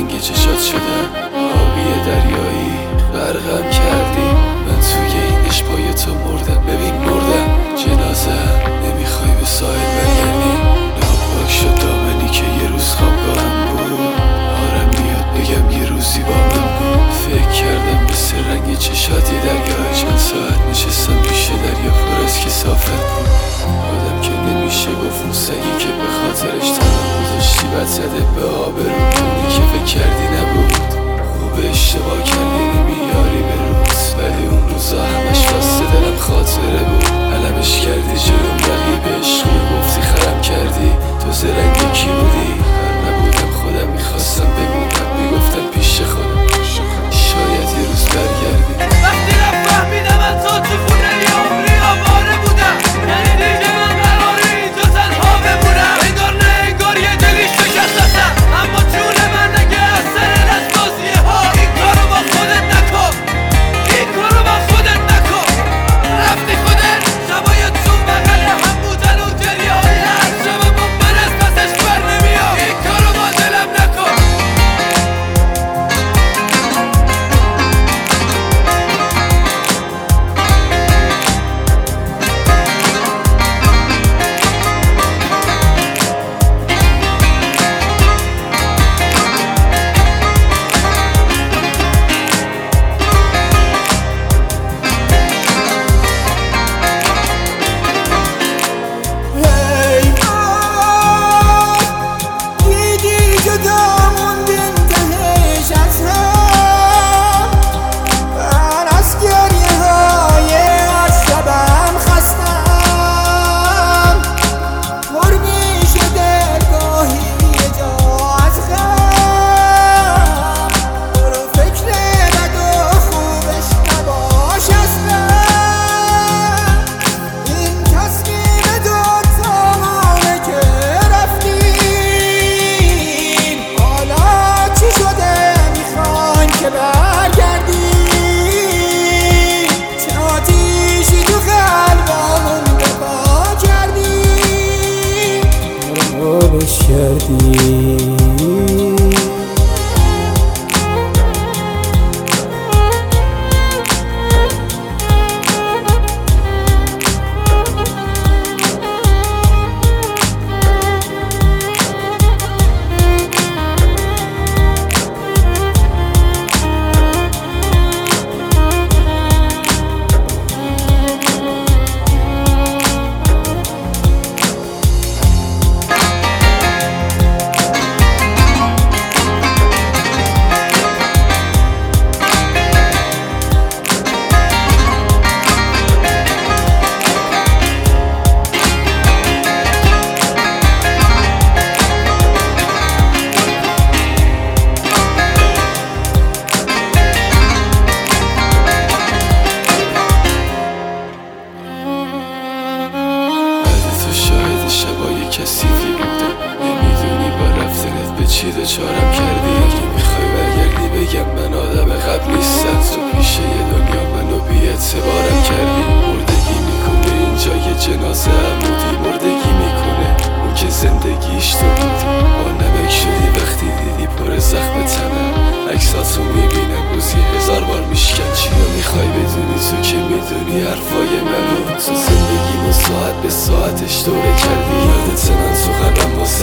رنگ چشات شدم آبی دریایی غرقم کردی من توی این اشبای تو مردم ببین مردم جنازه نمیخوای به ساحل برگردی ناپاک شد دامنی که یه روز خوابگاهم بود آرم میاد بگم یه روزی با من بود فکر کردم مثل رنگ چشاتی دریای چند ساعت نشستم پیش دریا پر از کثافت بود آدم که نمیشه گفت اون سگی که به خاطرش تنها گذاشتی بد زده به آبرو اونی که فکر کردی نبود خوب اشتباه کردی نمیاری به روز ولی اون روزا همش واسه دلم خاطره بود علمش کردی جلوم رقیب عشقی گفتی خرم کردی تو زرنگ کی بودی هر نبودم خودم میخواستم بمونم میگفتم پیش خودم شاید یه روز برگردی وقتی رفت فهمیدم از تو خونه یه عمری آواره بودم یعنی دیگه من قراره اینجا تنها بمونم انگار نه انگار یه دلی شکست هستم اما جون من نگه از سر دست بازیه ها این کارو با خودت نکن این کارو با خودت نکن رفتی خودت شبای تو بغل هم بودن و گریه های هر شب با من از پسش بر نمیام این کارو با دلم نکن کردی شبای کثیفی بودم نمیدونی با رفتنت به چی دچارم کردی اگه میخوای برگردی بگم من آدم قبل نیستم تو پیش یه دنیا منو بی اعتبارم کردی مردگی میکنه اینجا یه جنازه عمودی مردگی میکنه اون که زندگیش تو بودی با نمک شدی وقتی دیدی پر زخم تنم عکساتو میبینم روزی 1000 بار میشکن چیا میخوای بدونی تو که میدونی حرفای منو تو زندگیمو ساعت به ساعتش دوره کردی یادت من تو قلبم